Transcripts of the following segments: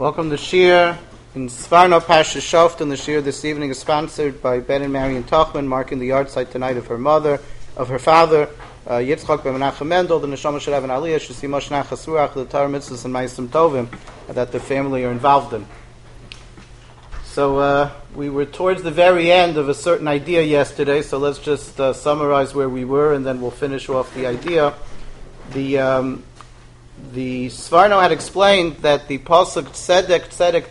Welcome to Shir in Svarno Pasha Shoftim. The Shir this evening is sponsored by Ben and Marion Tuchman, marking the yard site tonight of her father, Yitzchak ben Menachem Mendel. The Neshama should have an aliyah, should see Moshe Nachas Ruach, the Torah mitzvahs and Ma'asim Tovim that the family are involved in. So we were towards the very end of a certain idea yesterday, so let's just summarize where we were and then we'll finish off the idea. The Svarno had explained that the pasuk Tzedek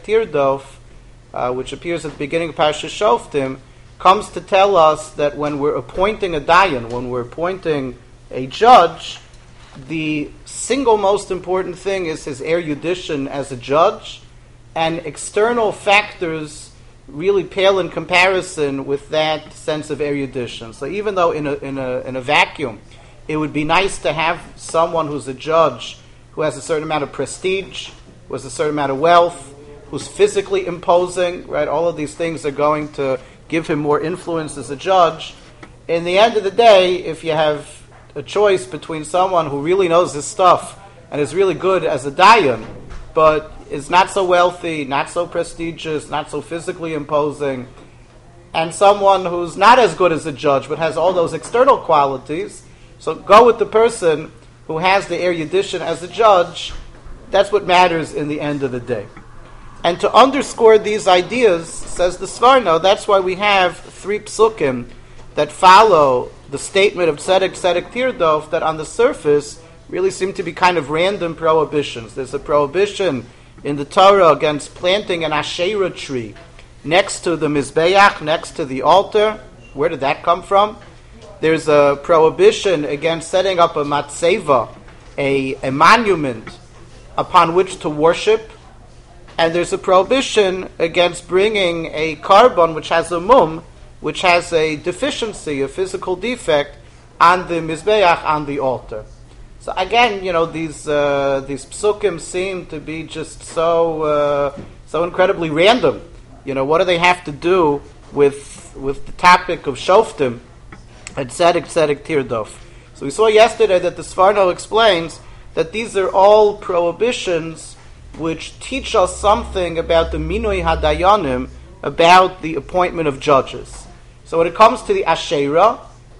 Tirdof, which appears at the beginning of Parashat Shoftim, comes to tell us that when we're appointing a dayan, when we're appointing a judge, the single most important thing is his erudition as a judge, and external factors really pale in comparison with that sense of erudition. So even though in a vacuum, it would be nice to have someone who's a judge who has a certain amount of prestige, who has a certain amount of wealth, who's physically imposing, right? All of these things are going to give him more influence as a judge. In the end of the day, if you have a choice between someone who really knows his stuff and is really good as a dayan, but is not so wealthy, not so prestigious, not so physically imposing, and someone who's not as good as a judge but has all those external qualities, so go with the person who has the erudition as a judge. That's what matters in the end of the day. And to underscore these ideas, says the Svarno, that's why we have three psukim that follow the statement of Tzedek Tirdof that on the surface really seem to be kind of random prohibitions. There's a prohibition in the Torah against planting an Asherah tree next to the Mizbeach, next to the altar. Where did that come from? There's a prohibition against setting up a matzeva, a monument upon which to worship. And there's a prohibition against bringing a carbon which has a mum, which has a deficiency, a physical defect, on the Mizbeach, on the altar. So again, these psukim seem to be just so incredibly random. What do they have to do with the topic of Shoftim and Tzedek Tirdof? So we saw yesterday that the Svarno explains that these are all prohibitions which teach us something about the Minui Hadayanim, about the appointment of judges. So when it comes to the Asherah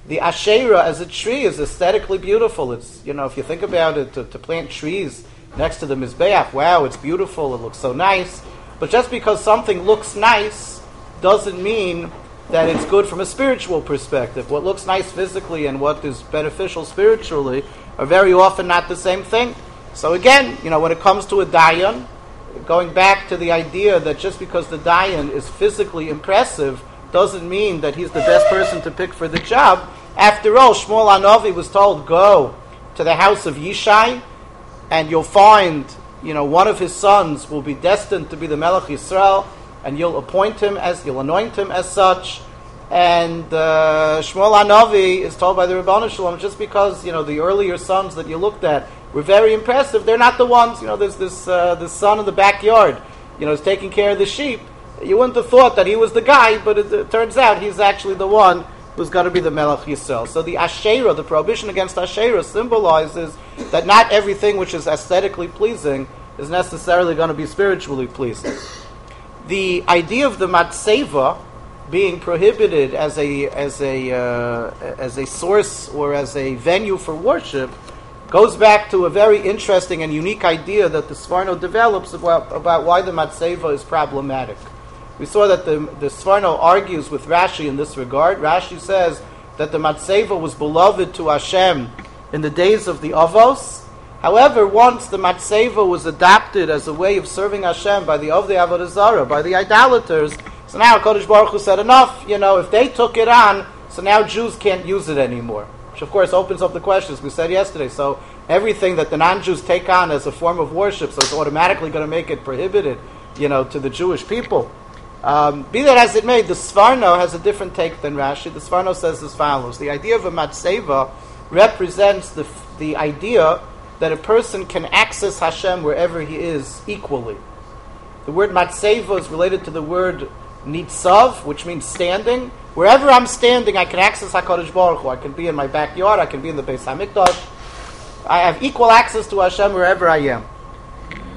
as a tree is aesthetically beautiful. It's, if you think about it, to plant trees next to the Mizbeach, wow, it's beautiful, it looks so nice. But just because something looks nice doesn't mean that it's good from a spiritual perspective. What looks nice physically and what is beneficial spiritually are very often not the same thing. So again, when it comes to a dayan, going back to the idea that just because the dayan is physically impressive doesn't mean that he's the best person to pick for the job. After all, Shmuel Hanavi was told, go to the house of Yishai, and you'll find, one of his sons will be destined to be the Melech Yisrael, and you'll anoint him as such. And Shmuel Hanavi is told by the Rebbeinu Shalom, just because, the earlier sons that you looked at were very impressive, they're not the ones, there's this son in the backyard, is taking care of the sheep. You wouldn't have thought that he was the guy, but it turns out he's actually the one who's got to be the Melech Yisrael. So the Asherah, the prohibition against Asherah, symbolizes that not everything which is aesthetically pleasing is necessarily going to be spiritually pleasing. The idea of the matzeva being prohibited as a source or as a venue for worship goes back to a very interesting and unique idea that the Svarno develops about why the matzeva is problematic. We saw that the Svarno argues with Rashi in this regard. Rashi says that the matzeva was beloved to Hashem in the days of the Avos. However, once the matzeva was adopted as a way of serving Hashem by the Ovdei Avodah Zarah, by the idolaters, so now HaKadosh Baruch Hu said, enough, if they took it on, so now Jews can't use it anymore. Which of course opens up the questions we said yesterday. So everything that the non-Jews take on as a form of worship, so it's automatically going to make it prohibited, to the Jewish people. Be that as it may, the Svarno has a different take than Rashi. The Svarno says as follows: the idea of a matzeva represents the idea that a person can access Hashem wherever he is equally. The word matzeva is related to the word nitzav, which means standing. Wherever I'm standing, I can access HaKadosh Baruch Hu. I can be in my backyard, I can be in the Beis HaMikdash. I have equal access to Hashem wherever I am.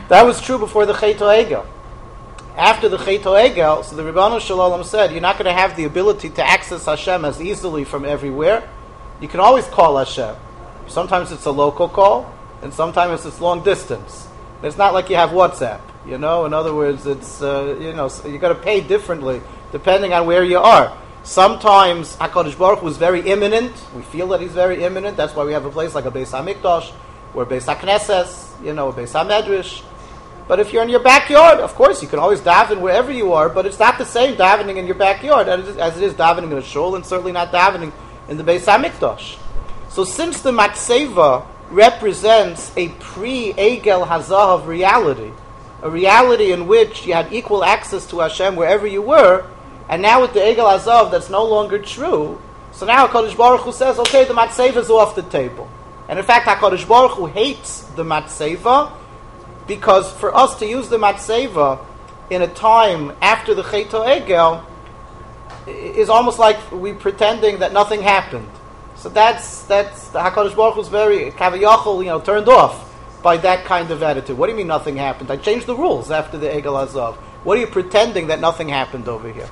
That was true before the Chet HaEgel. After the Chet HaEgel, so the Ribbonu Shel Olam said, you're not going to have the ability to access Hashem as easily from everywhere. You can always call Hashem. Sometimes it's a local call, and sometimes it's long distance. It's not like you have WhatsApp, In other words, it's, so you got to pay differently depending on where you are. Sometimes HaKadosh Baruch Hu is very imminent. We feel that He's very imminent. That's why we have a place like a Beis HaMikdash, or a Beis HaKnesses, a Beis HaMedrash. But if you're in your backyard, of course, you can always daven wherever you are, but it's not the same davening in your backyard as it is davening in a shul, and certainly not davening in the Beis HaMikdash. So since the Matseva represents a pre-Egel Hazahav reality, a reality in which you had equal access to Hashem wherever you were, and now with the Egel Hazahav that's no longer true, so now HaKadosh Baruch Hu says, okay, the Matseva is off the table. And in fact, HaKadosh Baruch Hu hates the Matseva, because for us to use the Matseva in a time after the Chet HaEgel is almost like we pretending that nothing happened. So that's the HaKadosh Baruch Hu is very kaviyachol, turned off by that kind of attitude. What do you mean nothing happened? I changed the rules after the Egel Hazav. What are you pretending that nothing happened over here?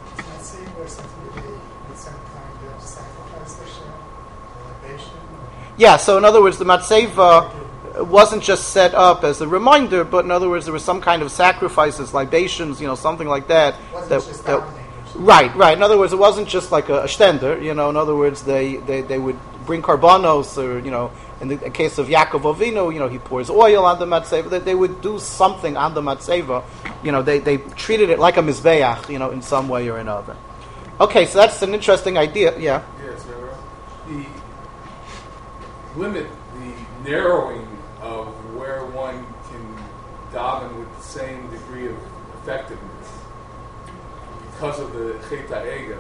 Yeah, so in other words, the Matseva wasn't just set up as a reminder, but in other words, there was some kind of sacrifices, libations, something like that. Right. In other words, it wasn't just like a shtender. In other words, they would bring karbanos, or in the case of Yaakov Avinu, he pours oil on the matzeva. They would do something on the matzeva. They treated it like a mizbeach, in some way or another. Okay, so that's an interesting idea. Yeah. Yes, the limit, the narrowing of where one can daven with the same degree of effectiveness because of the Chet HaEgel.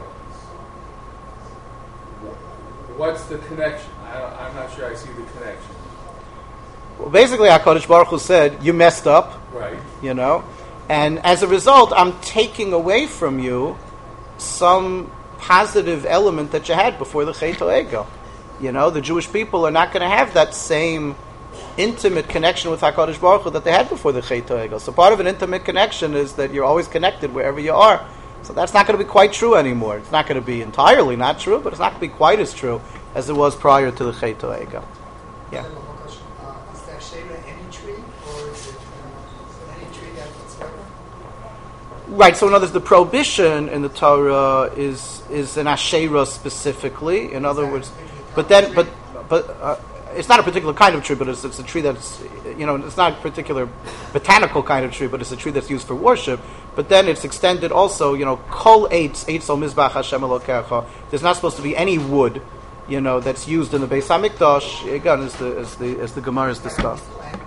What's the connection? I'm not sure I see the connection. Well, basically, HaKadosh Baruch Hu said, you messed up. Right. And as a result, I'm taking away from you some positive element that you had before the Chet HaEgel. The Jewish people are not going to have that same intimate connection with HaKadosh Baruch Hu that they had before the Chet HaEgel. So part of an intimate connection is that you're always connected wherever you are. So that's not going to be quite true anymore. It's not going to be entirely not true, but it's not going to be quite as true as it was prior to the Chet HaEgel. Yeah. Is there Sheva any tree, or is it any tree that's whatsoever? Right, so in other words, the prohibition in the Torah is an Asherah specifically. In other words, but it's not a particular kind of tree, but it's a tree that's, it's not a particular botanical kind of tree, but it's a tree that's used for worship. But then it's extended also, kol eitz al mizbach Hashem Elokecha. There's not supposed to be any wood, that's used in the Beis HaMikdash. Again, as the Gemara is discussed.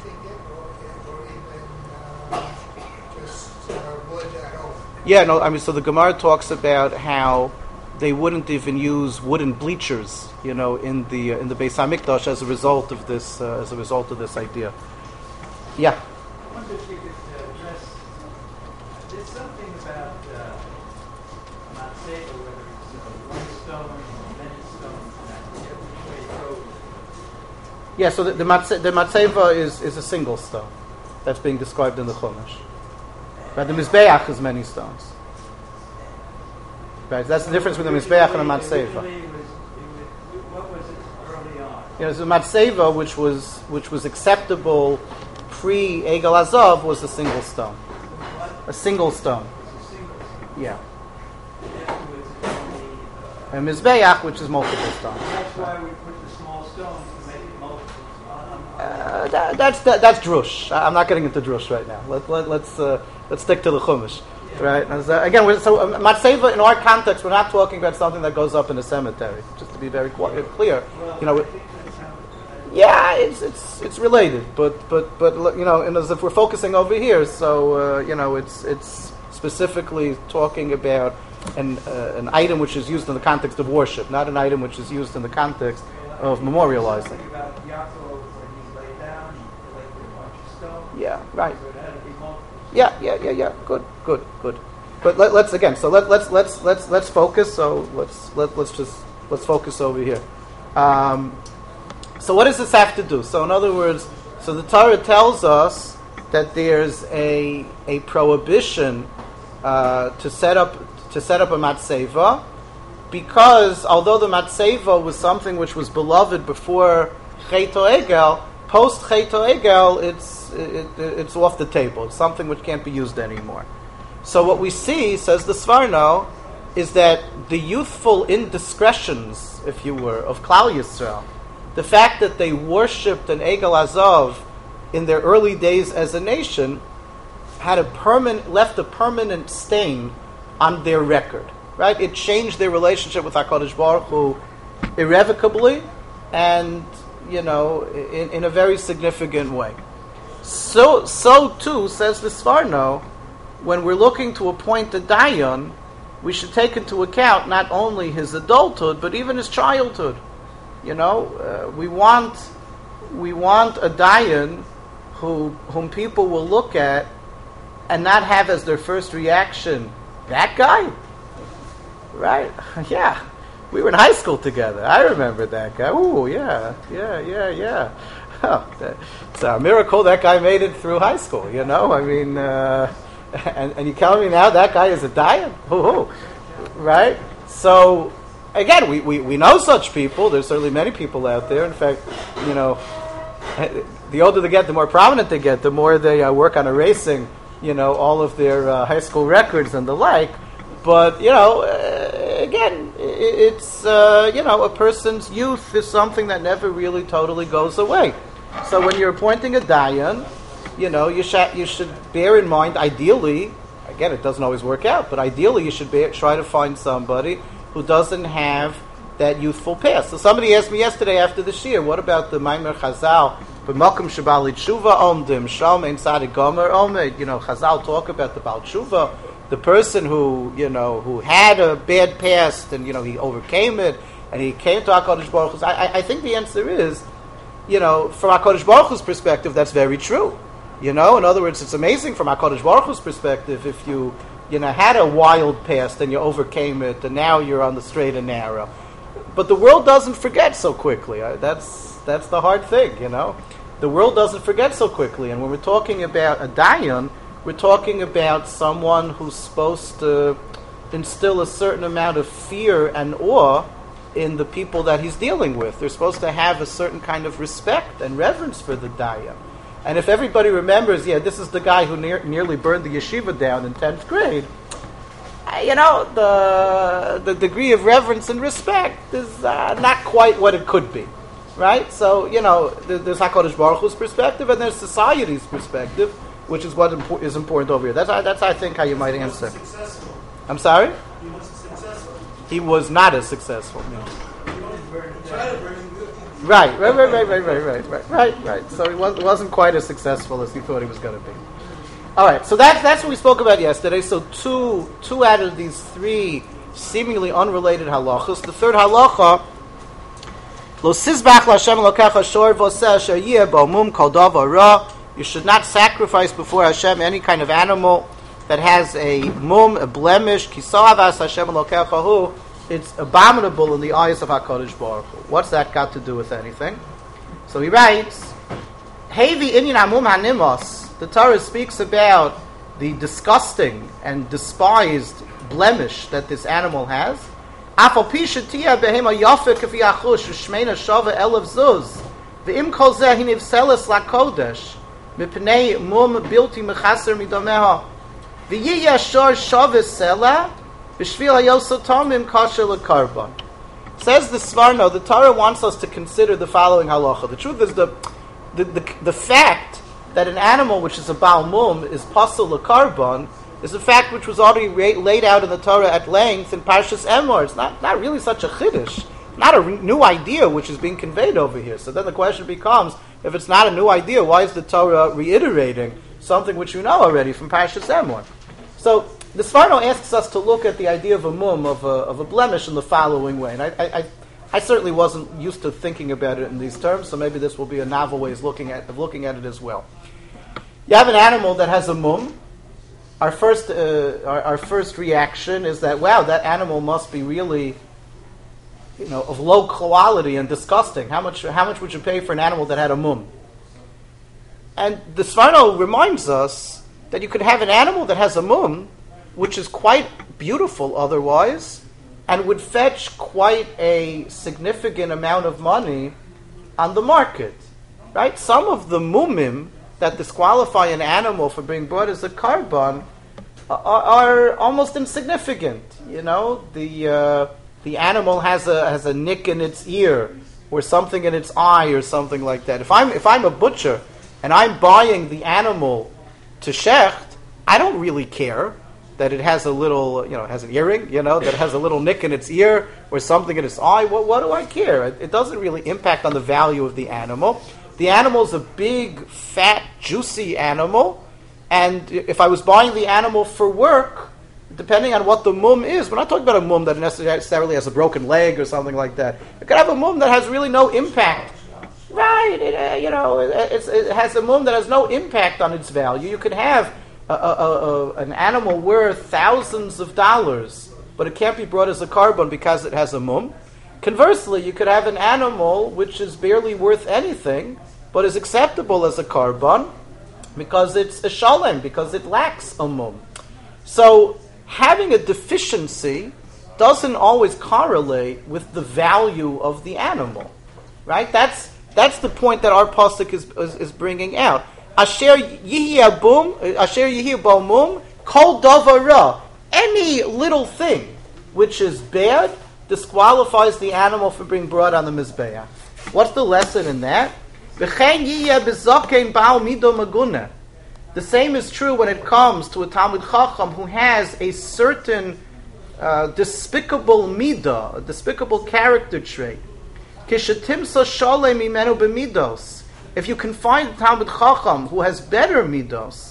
Yeah, no, so the Gemara talks about how they wouldn't even use wooden bleachers, in the Beis HaMikdash as a result of this idea. Yeah. I wonder if you could address. There's something about Matseva, whether it's one stone or many stones, which way it goes. Yeah, so the Matseva is a single stone that's being described in the Chumash. Right, the Mizbeach is many stones. Right, that's the difference between the Mizbeach and the Matseva. What was it early on? The Matseva, which was acceptable pre-Egel Hazav, was a single stone. A single stone. Yeah. And Mizbeach, which is multiple stones. That's why we put the small stones to make it multiple. That's drush. I'm not getting into drush right now. Let's stick to the Chumash. Right? Again, Matseva, in our context, we're not talking about something that goes up in a cemetery. Just to be very clear, yeah, it's related, but and as if we're focusing over here, so it's specifically talking about an item which is used in the context of worship, not an item which is used in the context of memorializing. Yeah, right. Yeah. Good. But let's again. So let's focus. So let's focus over here. So what does this have to do? So in other words, so the Torah tells us that there's a prohibition to set up a matzeva, because although the matzeva was something which was beloved before Chet Egel, post Chet Egel it's off the table. It's something which can't be used anymore. So what we see, says the Svarno, is that the youthful indiscretions, if you were, of Klal Yisrael, the fact that they worshipped an Egel Azov in their early days as a nation, left a permanent stain on their record. Right? It changed their relationship with HaKadosh Baruch Hu irrevocably, and in a very significant way. So too, says the Svarno, when we're looking to appoint a dayan, we should take into account not only his adulthood but even his childhood. We want a dayan whom people will look at and not have as their first reaction, that guy? Right? Yeah. We were in high school together. I remember that guy. Oh, yeah. Oh, it's a miracle that guy made it through high school, I mean, and you tell me now that guy is a dayan? Right? So, again, we know such people. There's certainly many people out there. In fact, the older they get, the more prominent they get, the more they work on erasing, all of their high school records and the like. But, again, it's, a person's youth is something that never really totally goes away. So when you're appointing a dayan, you should bear in mind, ideally, again, it doesn't always work out, but ideally you should try to find somebody who doesn't have that youthful past. So somebody asked me yesterday after the shir, what about the Maimer Chazal, B'makom shebali tshuva omdim, shal mein tzadik gomer omed. Chazal talk about the Baal Tshuva, the person who had a bad past and he overcame it and he came to HaKadosh Baruch Hu. I think the answer is, from HaKadosh Baruch Hu's perspective, that's very true. In other words, it's amazing from HaKadosh Baruch Hu's perspective if you had a wild past and you overcame it and now you're on the straight and narrow. But the world doesn't forget so quickly. That's the hard thing, The world doesn't forget so quickly. And when we're talking about a dayan, we're talking about someone who's supposed to instill a certain amount of fear and awe in the people that he's dealing with. They're supposed to have a certain kind of respect and reverence for the dayan. And if everybody remembers, this is the guy who nearly burned the yeshiva down in 10th grade, the degree of reverence and respect is not quite what it could be. Right? So, there's HaKadosh Baruch Hu's perspective and there's society's perspective, which is what is important over here. That's I think, how you might answer. Successful. I'm sorry? He wasn't successful. He was not as successful. No. Try to bring him good. Right. So he wasn't quite as successful as he thought he was going to be. All right, so that's what we spoke about yesterday. So two out of these three seemingly unrelated halachas. The third halacha, Lo sizbach l'Hashem Elokecha shor v'oseh asher yeh bo mum kol davar ra. You should not sacrifice before Hashem any kind of animal that has a mum, a blemish. Kisavas Hashem Elokecha hu. It's abominable in the eyes of HaKadosh Baruch Hu. What's that got to do with anything? So he writes, Hevi inyan amum hanimos. The Torah speaks about the disgusting and despised blemish that this animal has. Afal pi shetia behema yafe kafi achush shmeina shava elav zuz. Ve'im kol zeh hinivseles lakodesh. Mipnei mum bilti mechaser midameha. V'yi yashar shava sela. B'shvil hayosotomim kasher lekarban. Says the Svarno, the Torah wants us to consider the following halacha. The truth is the fact that an animal which is a Baal Mum is pasul lekarban is a fact which was already laid out in the Torah at length in Parshas Emor. It's not really such a chiddush, not a new idea which is being conveyed over here. So then the question becomes, if it's not a new idea, why is the Torah reiterating something which you know already from Parshas Emor? So the Svarno asks us to look at the idea of a mum, of a blemish, in the following way. And I certainly wasn't used to thinking about it in these terms, so maybe this will be a novel way of looking at it as well. You have an animal that has a mum. Our first reaction is that, wow, that animal must be really, of low quality and disgusting. How much would you pay for an animal that had a mum? And the Sforno reminds us that you could have an animal that has a mum, which is quite beautiful otherwise, and would fetch quite a significant amount of money on the market. Right? Some of the mumim that disqualify an animal for being brought as a carbon are almost insignificant. You know, the animal has a nick in its ear, or something in its eye, or something like that. If I'm a butcher and I'm buying the animal to shecht, I don't really care that it has a little, has an earring, that it has a little nick in its ear or something in its eye. What do I care? It doesn't really impact on the value of the animal. The animal's a big, fat, juicy animal, and if I was buying the animal for work, depending on what the mum is, we're not talking about a mum that necessarily has a broken leg or something like that. You could have a mum that has really no impact. Right, it has a mum that has no impact on its value. You could have an animal worth thousands of dollars, but it can't be brought as a carbon because it has a mum. Conversely, you could have an animal which is barely worth anything, but is acceptable as a carbon because it's a shalem, because it lacks a mum. So having a deficiency doesn't always correlate with the value of the animal, right? That's the point that our pasuk is bringing out. Asher yihi bo mum kol davara. Any little thing which is bad disqualifies the animal from being brought on the mizbeach. What's the lesson in that? The same is true when it comes to a Talmid Chacham who has a certain despicable midah, a despicable character trait. If you can find a Talmid Chacham who has better midos,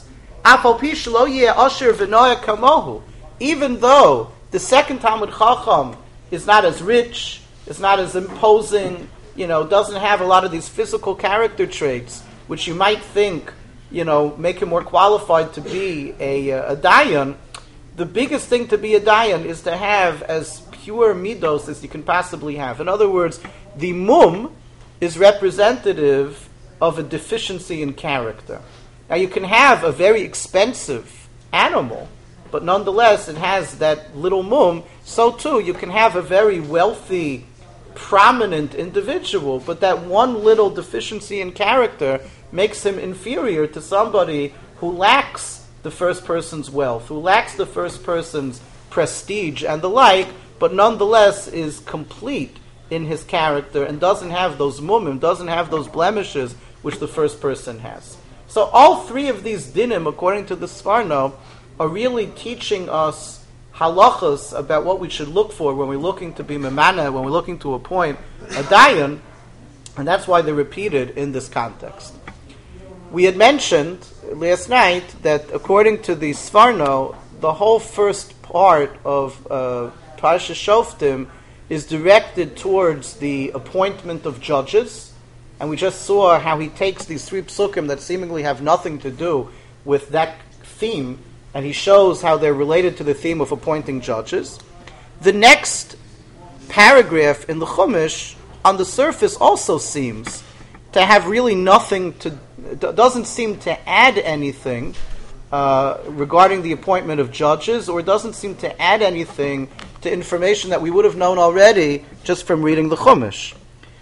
even though the second Talmid Chacham is not as rich, is not as imposing, doesn't have a lot of these physical character traits, which you might think, make him more qualified to be a dayan. The biggest thing to be a dayan is to have as pure midos as you can possibly have. In other words, the mum is representative of a deficiency in character. Now you can have a very expensive animal, but nonetheless it has that little mum. So too, you can have a very wealthy, prominent individual, but that one little deficiency in character makes him inferior to somebody who lacks the first person's wealth, who lacks the first person's prestige and the like, but nonetheless is complete in his character and doesn't have those mumim, doesn't have those blemishes which the first person has. So all three of these dinim, according to the Sforno, are really teaching us halachas about what we should look for when we're looking to be memana, when we're looking to appoint a dayan, and that's why they're repeated in this context. We had mentioned last night that according to the Sforno, the whole first part of Parashas Shoftim is directed towards the appointment of judges, and we just saw how he takes these three psukim that seemingly have nothing to do with that theme, and he shows how they're related to the theme of appointing judges. The next paragraph in the Chumash, on the surface, also seems to have really nothing to, doesn't seem to add anything regarding the appointment of judges, or doesn't seem to add anything to information that we would have known already just from reading the Chumash.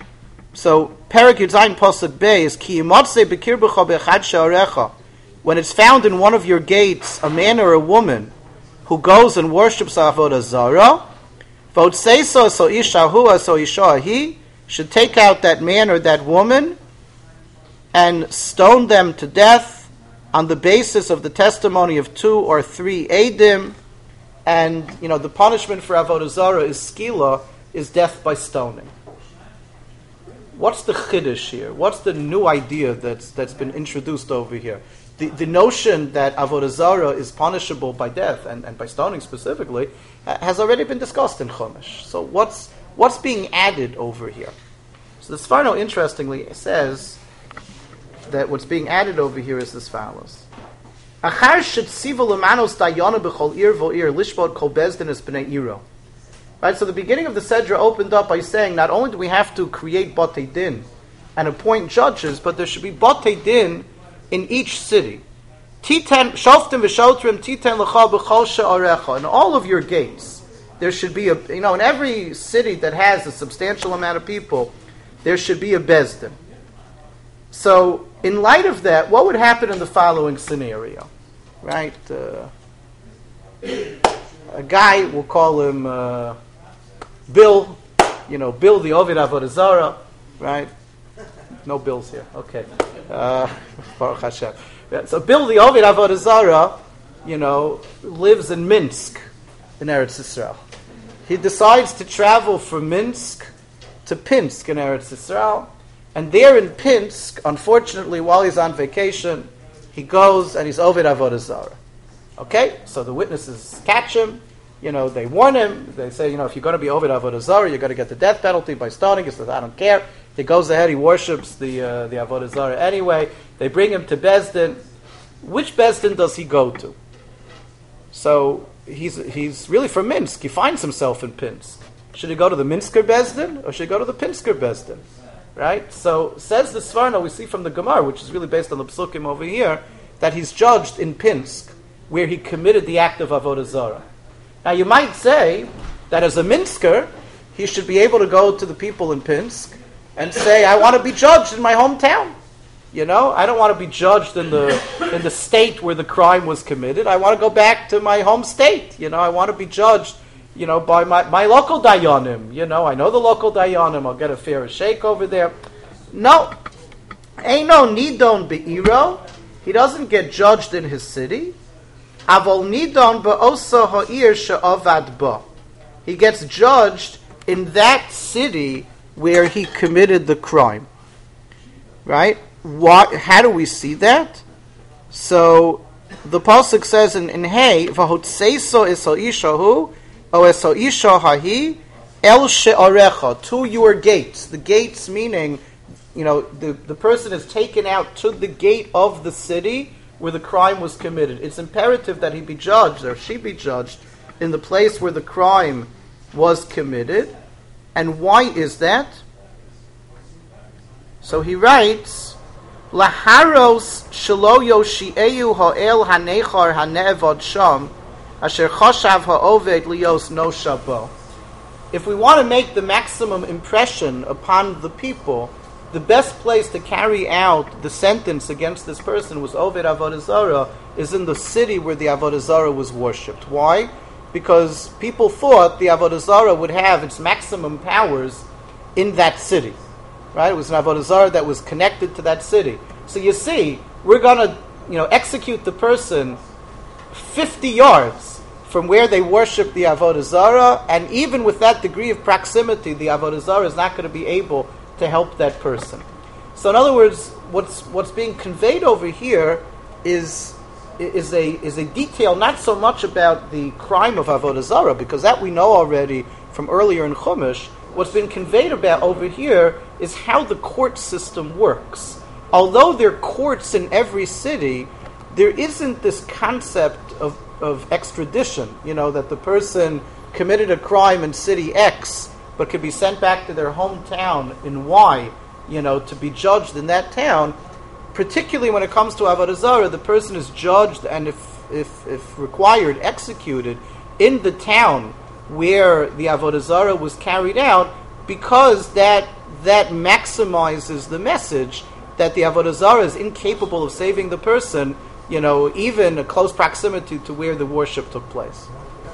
So, Perek Yudzayin Pasuk Bey is Ki yimatzeh b'kirbecha be'echad she'arecha. When it's found in one of your gates a man or a woman who goes and worships avodah zarah, v'otzeiso so isha hua so isha he, should take out that man or that woman and stone them to death on the basis of the testimony of 2 or 3 edim. And the punishment for avodah zarah is skila, is death by stoning. What's the chiddush here? What's the new idea that's been introduced over here? The notion that avodah zarah is punishable by death and by stoning specifically has already been discussed in Chumash. So what's being added over here? So the Sforno interestingly says that what's being added over here is as follows. Right, so the beginning of the Sedra opened up by saying not only do we have to create Batei Din and appoint judges, but there should be Batei Din in each city. Titen shoftim v'shotrim titen l'cha b'chol she'arecha. In all of your gates, there should be in every city that has a substantial amount of people, there should be a bezdin. So, in light of that, what would happen in the following scenario? Right? A guy, we'll call him Bill, Bill the Ovid Avodah Zarah, right? No bills here. Okay. Baruch Hashem. Yeah, so Bill the Ovid Avodah Zarah, lives in Minsk, in Eretz Yisrael. He decides to travel from Minsk to Pinsk in Eretz Yisrael, and there in Pinsk, unfortunately, while he's on vacation, he goes and he's Ovid Avodah Zarah. Okay, so the witnesses catch him. They warn him. They say, if you're going to be Ovid Avodah Zarah, you're going to get the death penalty by stoning. He says, I don't care. He goes ahead. He worships the Avodah Zarah anyway. They bring him to Bezdin. Which Bezdin does he go to? So he's really from Minsk. He finds himself in Pinsk. Should he go to the Minsker Bezdin or should he go to the Pinsker Bezdin? Right? So says the Svarno, we see from the Gemara, which is really based on the Psukim over here, that he's judged in Pinsk, where he committed the act of Avodah Zarah. Now you might say that as a Minsker, he should be able to go to the people in Pinsk and say, I want to be judged in my hometown. I don't want to be judged in the state where the crime was committed. I want to go back to my home state. I want to be judged, by my local dayanim. I know the local dayanim. I'll get a fair shake over there. No. Ain't no nidon be'iro. He doesn't get judged in his city. Avol nidon be'osa ha'ir she'avad ba. He gets judged in that city where he committed the crime. Right? How do we see that? So the pasuk says in Hey, v'hotzeiso es ha'ishahu o es ha'isha hahi el she'arecha, to your gates. The gates meaning, the person is taken out to the gate of the city where the crime was committed. It's imperative that he be judged, or she be judged, in the place where the crime was committed. And why is that? So he writes, Laharos shelo yoshi'eu ha'el hanechar hane'evod sham, asher choshav ha'oved lios no shabo. If we want to make the maximum impression upon the people, the best place to carry out the sentence against this person was Oved Avodah Zarah, is in the city where the Avodah Zarah was worshipped. Why? Because people thought the Avodah Zarah would have its maximum powers in that city. Right? It was an Avodah Zarah that was connected to that city. So you see, we're going to execute the person 50 yards from where they worship the Avodah Zarah, and even with that degree of proximity, the Avodah Zarah is not going to be able to help that person. So in other words, what's being conveyed over here is a detail not so much about the crime of Avodah Zarah, because that we know already from earlier in Chumash. What's been conveyed about over here is how the court system works. Although there are courts in every city, there isn't this concept of extradition, that the person committed a crime in city X but could be sent back to their hometown in Y, to be judged in that town. Particularly when it comes to Avodah Zarah, the person is judged and, if required, executed in the town where the Avodah Zarah was carried out, because that maximizes the message that the Avodah Zarah is incapable of saving the person, even a close proximity to where the worship took place.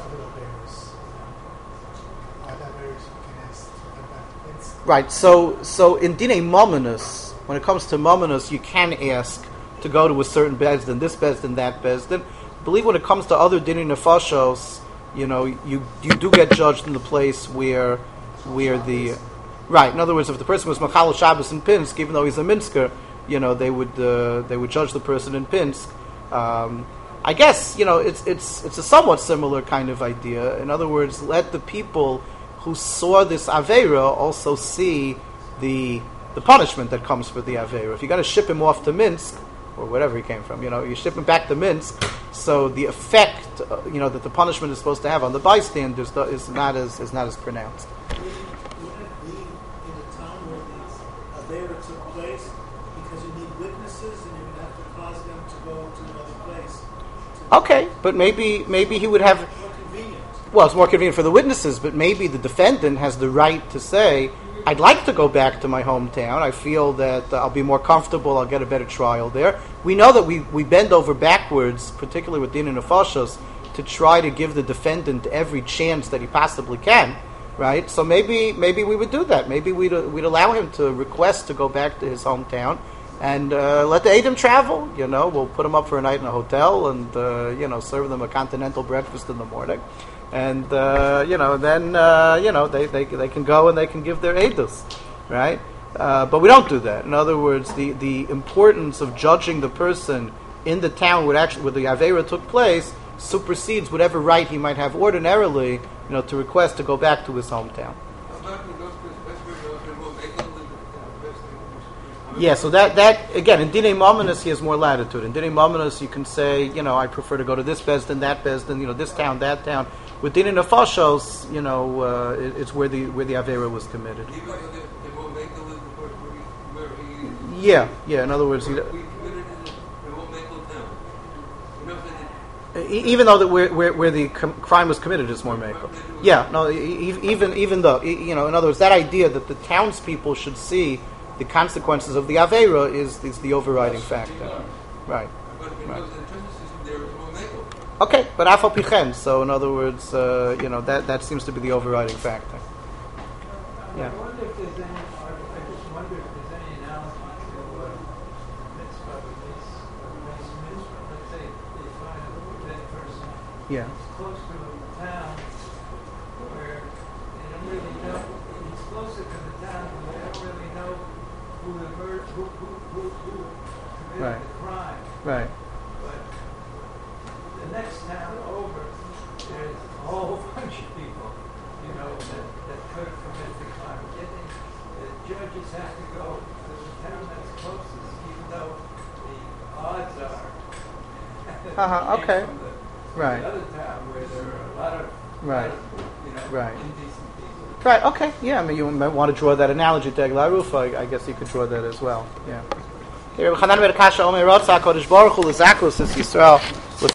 Right, so in Dinei Mominus, when it comes to Mominus, you can ask to go to a certain Bezdin, this Bezdin, that Bezdin. I believe when it comes to other Dinei Nefashos, you do get judged in the place where the... Right, in other words, if the person was Machal Shabbos in Pinsk, even though he's a Minsker, they would judge the person in Pinsk. I guess, it's a somewhat similar kind of idea. In other words, let the people who saw this Aveira also see the punishment that comes for the Aveira. If you got to ship him off to Minsk, or wherever he came from, you ship him back to Minsk, so the effect, that the punishment is supposed to have on the bystanders is not as pronounced. Would it be in a town where these Aveira took place because you need witnesses and you would have to cause them to go to another place. Okay, but maybe he would have. More convenient. Well, it's more convenient for the witnesses, but maybe the defendant has the right to say, I'd like to go back to my hometown. I feel that I'll be more comfortable, I'll get a better trial there. We know that we bend over backwards, particularly with Din and Nefashos, to try to give the defendant every chance that he possibly can, right? So maybe we would do that. Maybe we'd allow him to request to go back to his hometown and let the Edom travel. We'll put them up for a night in a hotel and serve them a continental breakfast in the morning. And then they can go and they can give their edus, right? But we don't do that. In other words, the importance of judging the person in the town where the avera took place supersedes whatever right he might have ordinarily, to request to go back to his hometown. Yeah, so that again, in Dinei Mamonos he has more latitude. In Dinei Mamonos you can say, I prefer to go to this Bezdin, that Bezdin, this town, that town. With Dinei Nefashos, it's where the Avera was committed. Yeah. In other words, even though that where the crime was committed is more Mekel. Yeah, no, even though, in other words, that idea that the townspeople should see the consequences of the Avera is the overriding factor. Right. Okay, but Afal Pichem, so in other words, that seems to be the overriding factor. Yeah. I wonder if there's any, I just wonder if there's any analogy to mitzvah with this mitzvah. Let's say they find a dead person. Yeah. It's close to a town where they don't really know. It's closer to the town where they don't really know who committed Right. the crime. Right. But the next town over, there's a whole bunch of people, that could have committed the crime. Yet the judges have to go to the town that's closest, even though the odds are Okay. from Right. the other town where there are a lot of Right. Right. indecent people. Right. Okay. Yeah. I mean, you might want to draw that analogy to Eglah Rufa. I guess you could draw that as well. Yeah. Here, Chanan Merkasha Omer Ratzah Kodesh Baruch Hu L'Zakus Yisrael.